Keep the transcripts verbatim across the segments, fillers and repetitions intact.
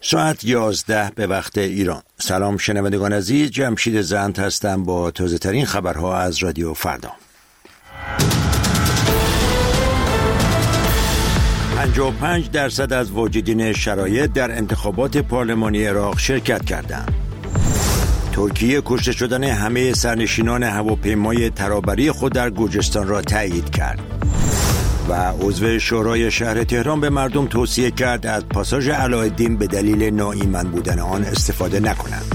ساعت یازده به وقت ایران. سلام شنوندگان عزیز، جمشید زند هستم با تازه ترین خبرها از رادیو فردا. پنجاه و پنج درصد از واجدین شرایط در انتخابات پارلمانی عراق شرکت کردند. ترکیه کشته شدن همه سرنشینان هواپیمای ترابری خود در گرجستان را تایید کرد و عضو شورای شهر تهران به مردم توصیه کرد از پاساژ علاءالدین به دلیل ناایمن بودن آن استفاده نکنند.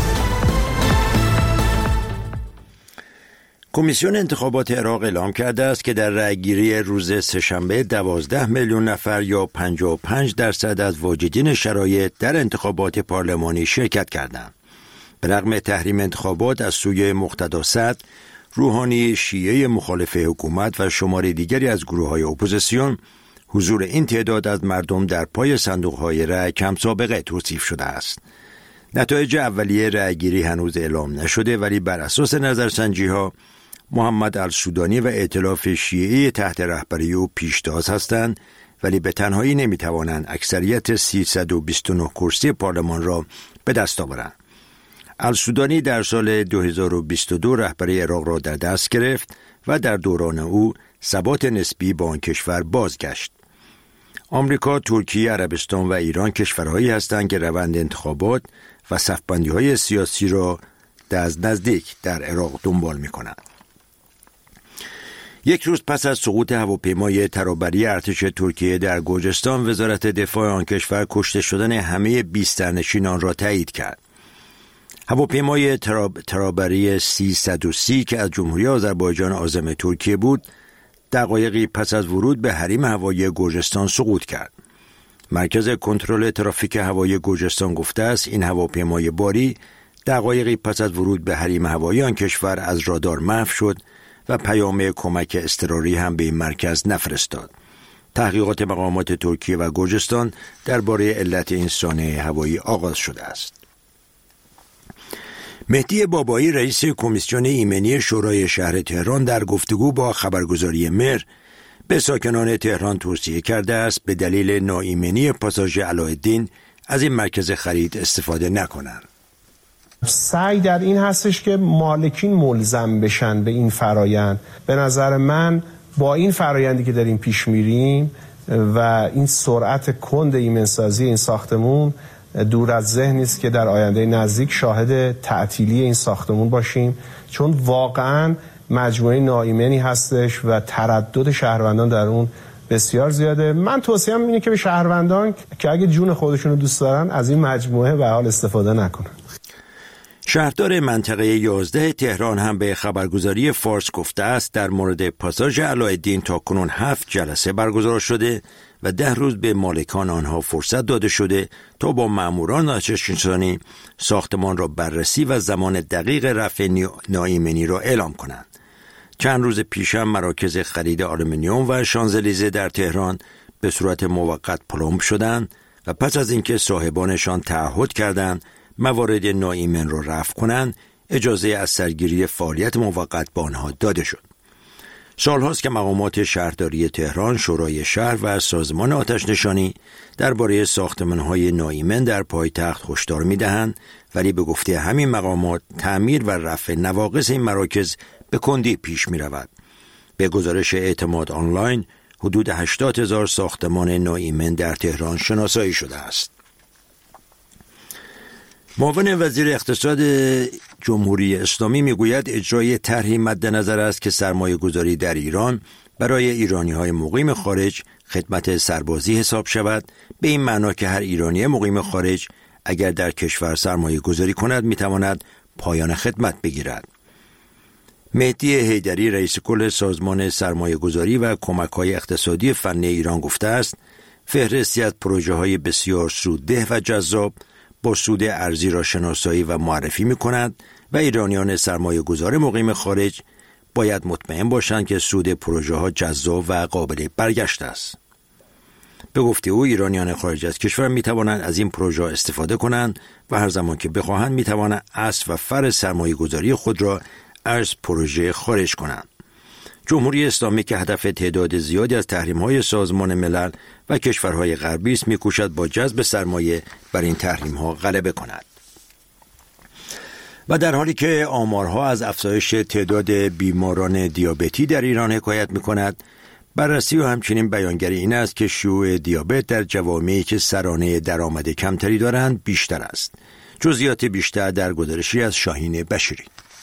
کمیسیون انتخابات عراق اعلام کرده است که در رأیگیری روز سه‌شنبه دوازده میلیون نفر یا پنجاه و پنج درصد از واجدین شرایط در انتخابات پارلمانی شرکت کردند. به رغم تحریم انتخابات از سوی مقتدا صدر، روحانی شیعه مخالف حکومت و شمار دیگری از گروه‌های اپوزیسیون، حضور این تعداد از مردم در پای صندوق‌های رأی کم سابقه توصیف شده است. نتایج اولیه رأیگیری هنوز اعلام نشده، ولی بر اساس نظرسنجی‌ها محمد السودانی و ائتلاف شیعی تحت رهبری او پیشتاز هستند، ولی به تنهایی نمی‌توانند اکثریت سیصد و بیست و نه کرسی پارلمان را به دست آورند. السودانی در سال دو هزار و بیست و دو رهبری عراق را در دست گرفت و در دوران او ثبات نسبی با آن کشور بازگشت. آمریکا، ترکیه، عربستان و ایران کشورهایی هستند که روند انتخابات و صف‌بندی‌های سیاسی را از نزدیک در عراق دنبال می‌کنند. یک روز پس از سقوط هواپیمای ترابری ارتش ترکیه در گرجستان، وزارت دفاع آن کشور کشته شدن همه بیست سرنشینان را تایید کرد. هواپیمای تراب، ترابری سیصد و سی که از جمهوری آذربایجان عازم ترکیه بود، دقایقی پس از ورود به حریم هوایی گرجستان سقوط کرد. مرکز کنترل ترافیک هوایی گرجستان گفته است این هواپیمای باری دقایقی پس از ورود به حریم هوایی آن کشور از رادار محو شد و پیام کمک اضطراری هم به این مرکز نفرستاد. تحقیقات مقامات ترکیه و گرجستان درباره علت این سانحه هوایی آغاز شده است. مهدی بابایی، رئیس کمیسیون ایمنی شورای شهر تهران، در گفتگو با خبرگزاری مهر به ساکنان تهران توصیه کرده است به دلیل ناایمنی پاساژ علاءالدین از این مرکز خرید استفاده نکنند. سعی در این هستش که مالکین ملزم بشن به این فرایند. به نظر من با این فرایندی که داریم پیش میریم و این سرعت کند ایمنسازی این ساختمون، دور از ذهن نیست که در آینده نزدیک شاهد تعطیلی این ساختمون باشیم، چون واقعا مجموعه ناایمنی هستش و تردد شهروندان در اون بسیار زیاده. من توصیه‌ام اینه که به شهروندان که اگه جون خودشون رو دوست دارن از این مجموعه به حال استفاده نکنن. شهردار منطقه یازده تهران هم به خبرگزاری فارس گفته است در مورد پاساژ علاءالدین تاکنون هفت جلسه برگزار شده و ده روز به مالکان آنها فرصت داده شده تا با ماموران آتش‌نشانی ساختمان را بررسی و زمان دقیق رفع ناایمنی را اعلام کنند. چند روز پیش هم مراکز خرید آلومینیوم و شانزلیزه در تهران به صورت موقت پلمب شدند و پس از اینکه صاحبانشان تعهد کردند موارد ناایمن را رفع کنند، اجازه از سرگیری فعالیت موقت به آنها داده شد. سالهاست که مقامات شهرداری تهران، شورای شهر و سازمان آتش‌نشانی درباره ساختمان‌های ناایمن در پایتخت هشدار می‌دهند، ولی به گفته همین مقامات تعمیر و رفع نواقص این مراکز به کندی پیش می‌رود. به گزارش اعتماد آنلاین، حدود هشتاد هزار ساختمان ناایمن در تهران شناسایی شده است. معاون وزیر اقتصاد جمهوری اسلامی میگوید اجرای طرحی مد نظر است که سرمایه گذاری در ایران برای ایرانی های مقیم خارج خدمت سربازی حساب شود، به این معنا که هر ایرانی مقیم خارج اگر در کشور سرمایه گذاری کند میتواند پایان خدمت بگیرد. مهدی حیدری، رئیس کل سازمان سرمایه گذاری و کمک های اقتصادی فنی ایران گفته است فهرستی از پروژه های بسیار سودده و جذاب با سود ارزی را شناسایی و معرفی می کند و ایرانیان سرمایه گذار مقیم خارج باید مطمئن باشند که سود پروژه ها جذاب و قابل برگشت است. به گفته او ایرانیان خارج از کشور می توانند از این پروژه استفاده کنند و هر زمان که بخواهند می توانند اصل و فرع سرمایه گذاری خود را از پروژه خارج کنند. جمهوری اسلامی که هدف تعداد زیادی از تحریم‌های سازمان ملل و کشورهای غربی است می‌کوشد با جذب سرمایه بر این تحریم‌ها غلبه کند. و در حالی که آمارها از افزایش تعداد بیماران دیابتی در ایران حکایت می‌کند، بررسی و همچنین بیانگر این است که شیوع دیابت در جوامعی که سرانه درآمد کمتری دارند بیشتر است. جزئیات بیشتر در گزارشی از شاهین بشیری.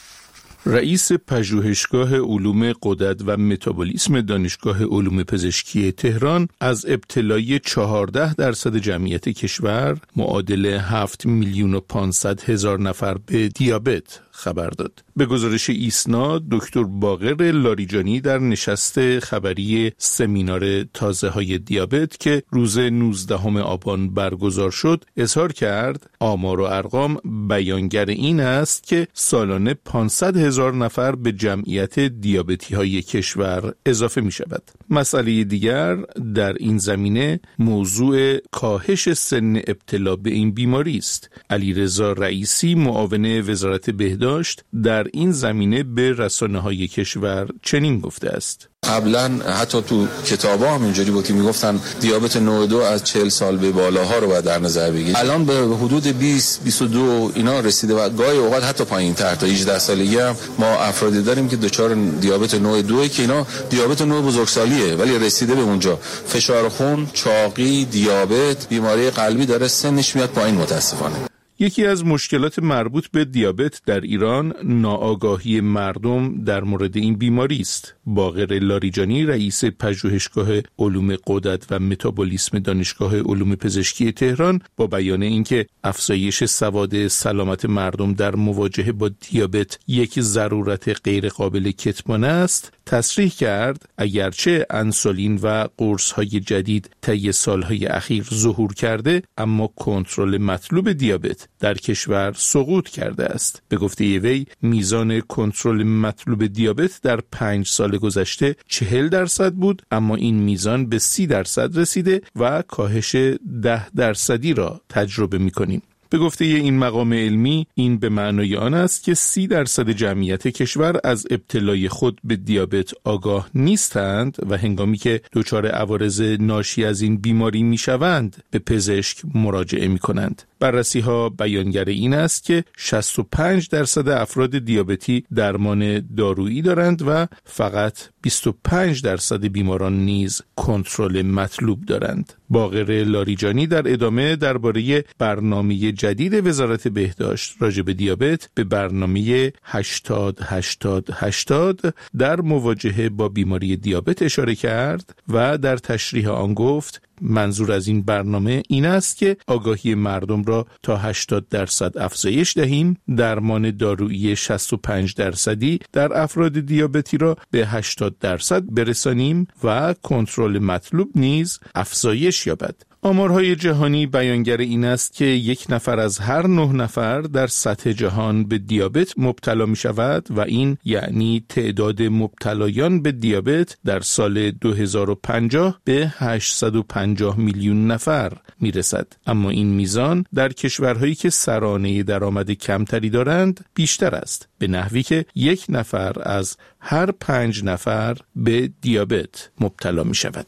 رئیس پژوهشگاه علوم غدد و متابولیسم دانشگاه علوم پزشکی تهران از ابتلای چهارده درصد جمعیت کشور معادل هفت میلیون و پانصد هزار نفر به دیابت خبر داد. به گزارش ایسنا، دکتر باقر لاریجانی در نشست خبری سمینار تازه های دیابت که روز نوزدهم آبان برگزار شد اظهار کرد آمار و ارقام بیانگر این است که سالانه پانصد هزار نفر به جمعیت دیابتی های کشور اضافه می شود. مسئله دیگر در این زمینه موضوع کاهش سن ابتلا به این بیماری است. علیرضا رئیسی معاون وزارت بهداشت در این زمینه به رسانه‌های کشور چنین گفته است: قبلا حتی تو کتابا هم اینجوری بود که میگفتن دیابت نوع دو از چهل سال به بالاها رو باید در نظر بگیرید. الان به حدود بیست بیست و دو اینا رسیده و گاهی اوقات حتی پایین‌تر تا هجده سالگی هم ما افرادی داریم که دچار دیابت نوع دو که اینا دیابت نوع بزرگسالیه ولی رسیده به اونجا. فشار خون، چاقی، دیابت، بیماری قلبی داره سنش میاد پایین متاسفانه. یکی از مشکلات مربوط به دیابت در ایران ناآگاهی مردم در مورد این بیماری است. باقر لاریجانی رئیس پژوهشگاه علوم غدد و متابولیسم دانشگاه علوم پزشکی تهران با بیان اینکه افزایش سواد سلامت مردم در مواجهه با دیابت یک ضرورت غیر قابل کتمان است، تصریح کرد اگرچه انسولین و قرص‌های جدید طی سال‌های اخیر ظهور کرده، اما کنترل مطلوب دیابت در کشور سقوط کرده است. به گفته وی میزان کنترل مطلوب دیابت در پنج سال گذشته چهل درصد بود، اما این میزان به سی درصد رسیده و کاهش ده درصدی را تجربه می‌کنیم. به گفته این مقام علمی این به معنای آن است که سی درصد جمعیت کشور از ابتلای خود به دیابت آگاه نیستند و هنگامی که دچار عوارض ناشی از این بیماری میشوند به پزشک مراجعه میکنند. بررسی ها بیانگر این است که شصت و پنج درصد افراد دیابتی درمان دارویی دارند و فقط بیست و پنج درصد بیماران نیز کنترل مطلوب دارند. باقر لاریجانی در ادامه درباره برنامه جدید وزارت بهداشت راجع به دیابت به برنامه هشتاد هشتاد هشتاد در مواجهه با بیماری دیابت اشاره کرد و در تشریح آن گفت منظور از این برنامه این است که آگاهی مردم را تا هشتاد درصد افزایش دهیم، درمان دارویی شصت و پنج درصدی در افراد دیابتی را به هشتاد درصد برسانیم و کنترل مطلوب نیز افزایش یابد. آمارهای جهانی بیانگر این است که یک نفر از هر نه نفر در سطح جهان به دیابت مبتلا می شود و این یعنی تعداد مبتلایان به دیابت در سال دو هزار و پنجاه به هشتصد و پنجاه میلیون نفر می رسد. اما این میزان در کشورهایی که سرانه درآمد کمتری دارند بیشتر است، به نحوی که یک نفر از هر پنج نفر به دیابت مبتلا می شود.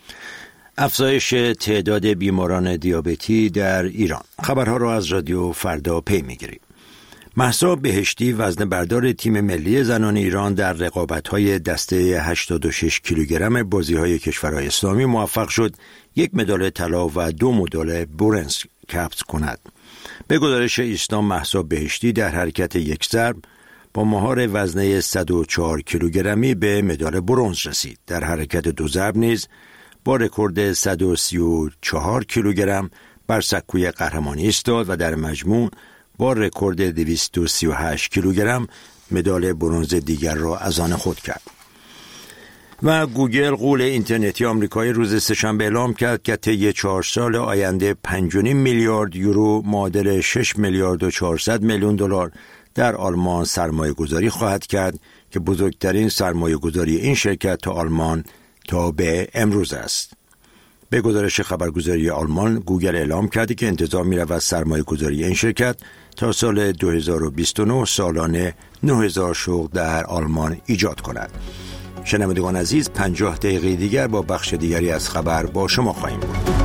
افزایش تعداد بیماران دیابتی در ایران. خبرها را از رادیو فردا پی می‌گیریم. مهسا بهشتی وزنه بردار تیم ملی زنان ایران در رقابت‌های دسته هشتاد و شش کیلوگرم بازی‌های کشورهای اسلامی موفق شد یک مدال طلا و دو مدال برنز کسب کند. به گزارش ایسنا، مهسا بهشتی در حرکت یک ضرب با مهار وزنه صد و چهار کیلوگرمی به مدال برنز رسید. در حرکت دو ضرب نیز با رکورد صد و سی و چهار کیلوگرم بر سکوی قهرمانی ایستاد و در مجموع با رکورد دویست و سی و هشت کیلوگرم مدال برنز دیگر را از آن خود کرد. و گوگل غول اینترنتی آمریکایی روز سه‌شنبه اعلام کرد که طی چهار سال آینده پنج و نیم میلیارد یورو معادل شش میلیارد و چهارصد میلیون دلار در آلمان سرمایه گذاری خواهد کرد که بزرگترین سرمایه گذاری این شرکت تا آلمان تا به امروز است. به گزارش خبرگزاری آلمان، گوگل اعلام کرده که انتظار می‌رود سرمایه گذاری این شرکت تا سال دو هزار و بیست و نه سالانه نه هزار شغل در آلمان ایجاد کند. شنوندگان عزیز، پنجاه دقیقه دیگر با بخش دیگری از خبر با شما خواهیم بود.